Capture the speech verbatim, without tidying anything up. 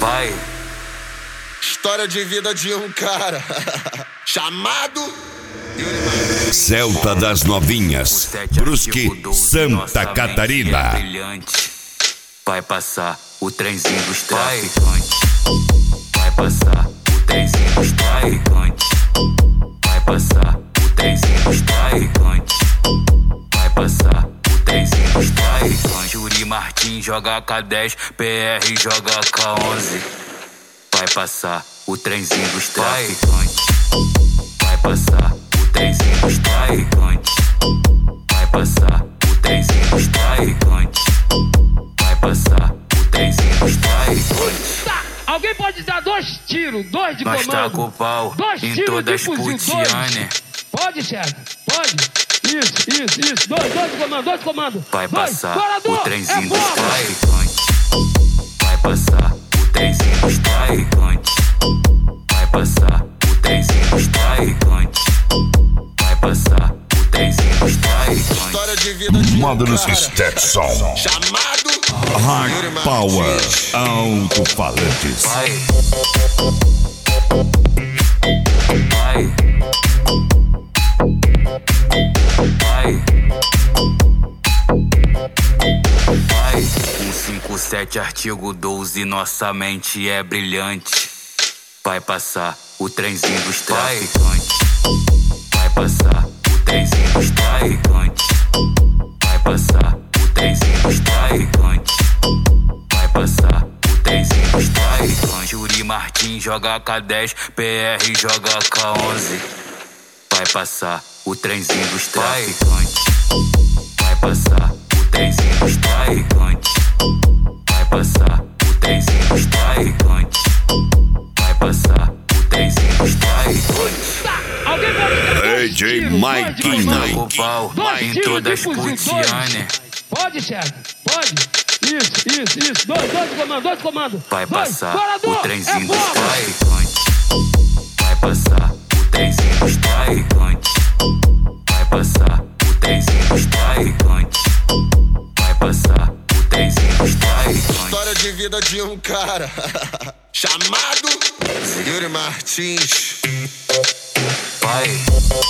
Vai. História de vida de um cara chamado Celta das Novinhas, Brusque, Santa Catarina. Vai passar o trenzinho dos traficantes. Vai passar o trenzinho dos traficantes. Vai passar o trenzinho dos traficantes. Vai passar o trenzinho dos traficantes. Yuri Martins joga K dez, P R joga K onze. Vai passar o trenzinho dos traficantes. Vai passar o trenzinho dos traficantes. Vai passar o trenzinho dos traficantes. Vai passar o trenzinho dos traficantes. Tá. Alguém pode dar dois tiros, dois de Nós comando. tá com o pau dois em tiros todas de fuzil, putiane. dois. Pode, chefe, pode. Isso, isso, isso. Dois, dois de comando, dois de comando. Vai dois. passar Corador, o trenzinho é dos bola. traficantes. Vai passar o trenzinho dos traficantes. Vai passar o trenzinho dos traficantes. Vai passar o trenzinho dos traficantes. História de vida de um Módulos cara Stetson, chamado Hard Power, alto-falantes. Vai. Vai. Vai. Vai. um cinco sete artigo doze, nossa mente é brilhante. Vai passar o trenzinho dos traficantes. Vai passar o trenzinho dos traficantes. Vai passar o trenzinho dos traficantes. Vai passar o trenzinho dos traficantes. Yuri Martins joga K dez, P R joga K onze. Vai passar o trenzinho dos traficantes. Vai passar o trenzinho dos traficantes. Vai passar o trenzinho dos traficantes. Vai passar o trenzinho dos traficantes. Tá. Alguém pode dar dois D J tiros, dois de Mike comando. Nike. Com o pau Dois em tiros todas de fuzil, putiane. dois. Pode, chefe, pode. Isso, isso, isso. Dois, dois de comando, dois de comando. Vai dois. passar Corador, o trenzinho é dos bola. traficantes. Vai passar o trenzinho dos traficantes. Vai passar o trenzinho dos traficantes. Vai passar o trenzinho dos traficantes. História de vida de um cara chamado Yuri Martins. Vai.